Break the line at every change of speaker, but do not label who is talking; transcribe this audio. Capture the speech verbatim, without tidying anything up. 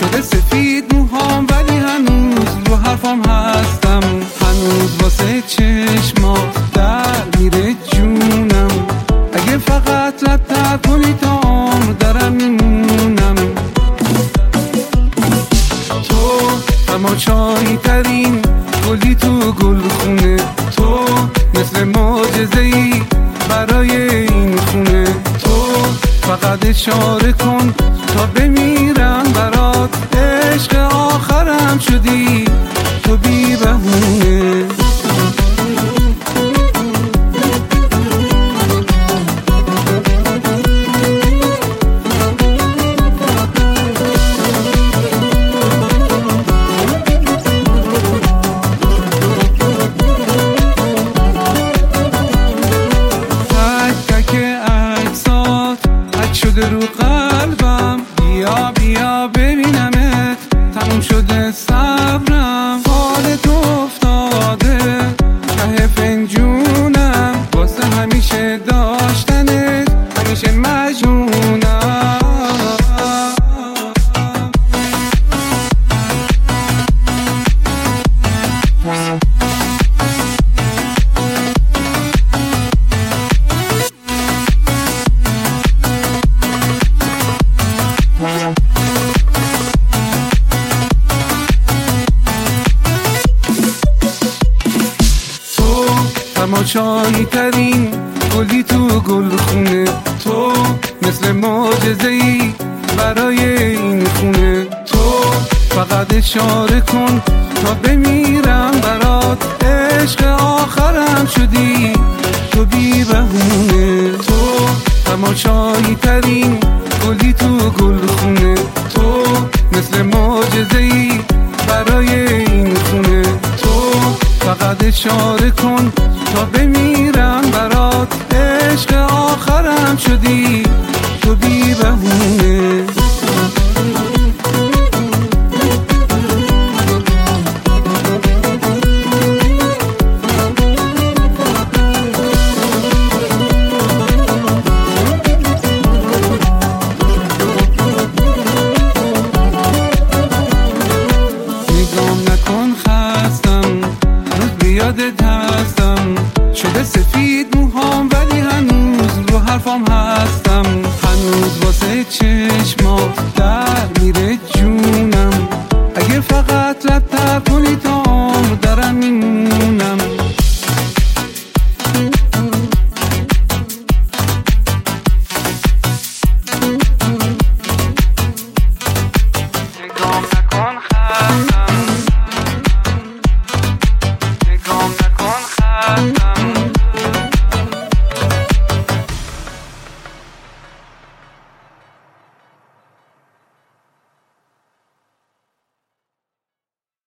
شده سفید موهام ولی هنوز رو حرفم هستم، هنوز واسه چشمات در میره جونم. اگه فقط رد کنی تا عمر درم میمونم. تو تماشایی ترین گلی تو گلخونه، تو مثل معجزه‌ای برای این خونه. تو فقط اشاره کن تا بمیرم برات، عشق آخرم شدی تو بی بهونه. شده رو قلبم، بیا بیا ببینمت، تموم شده صبرم، حالت افتاده ته فنجونم، واسه همیشه داشتنت همیشه مجنونم. تماشایی ترین گلی تو گلخونه، تو مثل معجزه‌ای برای این خونه. تو فقط اشاره کن تا بمیرم برات، عشق آخرم شدی تو بی بهونه. تو تماشایی ترین گلی تو گلخونه، تو مثل معجزه‌ای برای این خونه. تو فقط اشاره کن